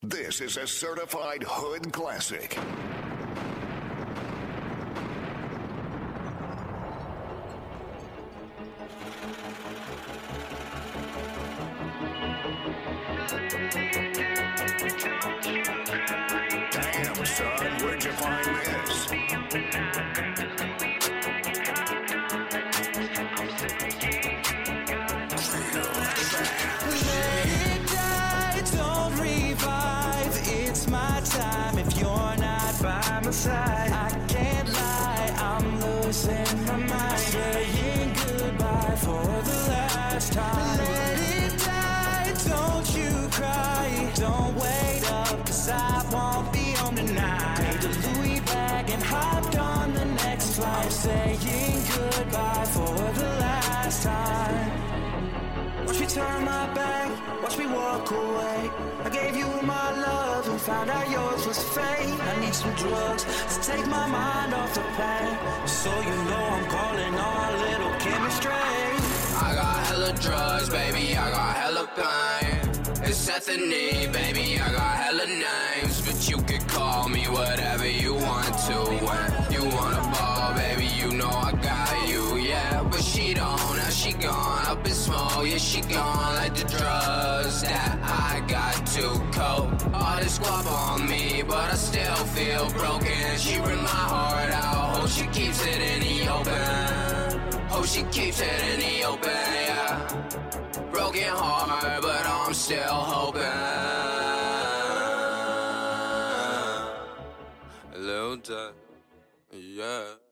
This is a certified hood classic. Damn, son, where'd you find this? Let it die, don't revive. It's my time if you're not by my side. I can't lie, I'm losing my mind. Saying goodbye for the last time. Let it die, don't you cry. Don't wait up, 'cause I won't be home tonight. Paid the Louis bag and hopped on the next flight. I'm saying goodbye for the last time. Watch me turn my back, watch me walk away. I gave you my love and found out yours was fake. I need some drugs to take my mind off the pain. So you know I'm calling all little chemistry. I got hella drugs, baby, I got hella pain. It's Anthony, baby, I got hella names. But you can call me whatever you want to. When you wanna ball, baby, you know I got you, yeah. But she don't, now she gone up in smoke, yeah, she gone like the drugs that I got too cold. All this squab on me, but I still feel broken. She ripped my heart out, hope she keeps it in the open. Hope she keeps it in the open, yeah. Broken heart, but I'm still hoping. A little time, yeah.